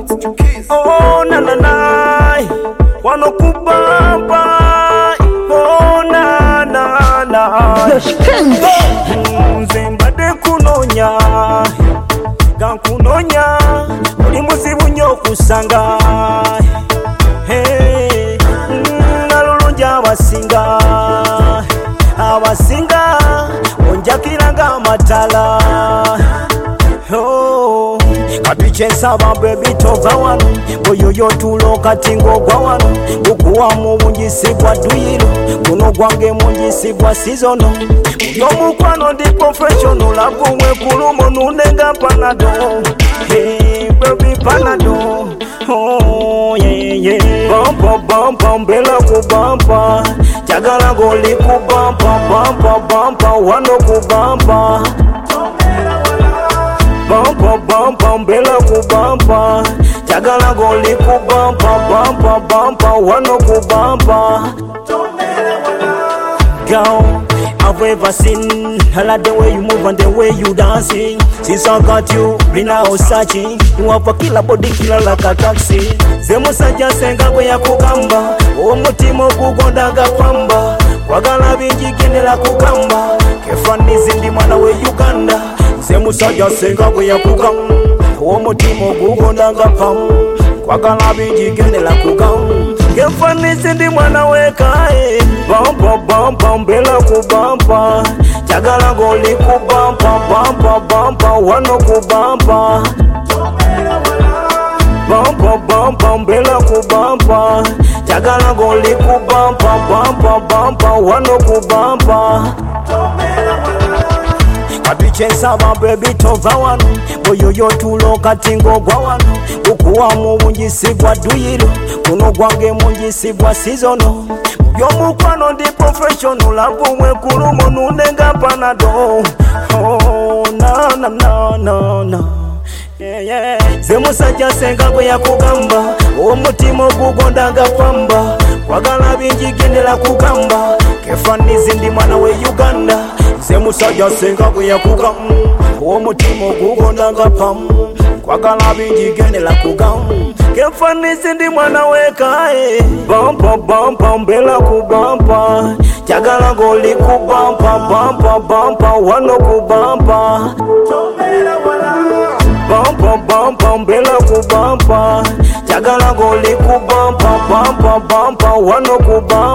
Oh na na na, wano kubamba. Oh na na na, Zembade kunonya, gankunonya, uri musibu nyo kusanga. Hey, nalulunja abasinga, onjakiranga matala. Oh, kabichesa baby tova wano, boyoyo tulo katingo gwa wano, gukuwa mu bunjisi gwa duyiro, kuno gwange munjisi gwa seasono. Yomukwano di professional, labuwe kulumo nunenga panado. Hey, baby panado. Oh yeah yeah. Bumpa bela kubampa, jagala goli kubampa, bumpa wano kubampa. Bumpa bela kubampa, jagala goli kubampa, bumpa wano kubampa. Girl, I've ever seen. I like the way you move and the way you dancing. Since I got you, been out searching. You have a killer body killer like a taxi. Zemo saja senga kwe ya kugamba, omutimo kugondaga pamba. Wagala bingi gene la kugamba, kefani zindi mwana we Uganda. Zemo saja senga kwe ya kugamba, omutimo kugondaga pamba. Wagala bingi gene la kugamba, kefani zindi mwana we kae. Bumpa bela kubampa, jagala goli kubampa, bumpa wano kubampa. Bumpa bela kubampa, jagala goli kubampa, bumpa wano kubampa. Kabichensa baby tova wano, boyoyo tulo katingo gwa wano, gukuwa mu bunjisi gwa duyiro, kuno gwange munjisi gwa seasono. Yomukwano di professional, labuwe kulumo nunenga panado. Oh na yeah. Zemusajja senga kwe ya kugamba, omutimo gugondaga pamba. Wagala bingi gendera kugamba, kefani zindi mwana we Uganda. Zemusajja senga kwe ya kugamba, omutimo gugondaga pamba. Wagala bingi gendera kugamba, kefani zindi mwana we kae. Bumpa bela kubampa, jagala goli kubampa, bumpa wano kubampa. Bumpa bela kubampa, jagala goli kubampa, bumpa wano kubampa.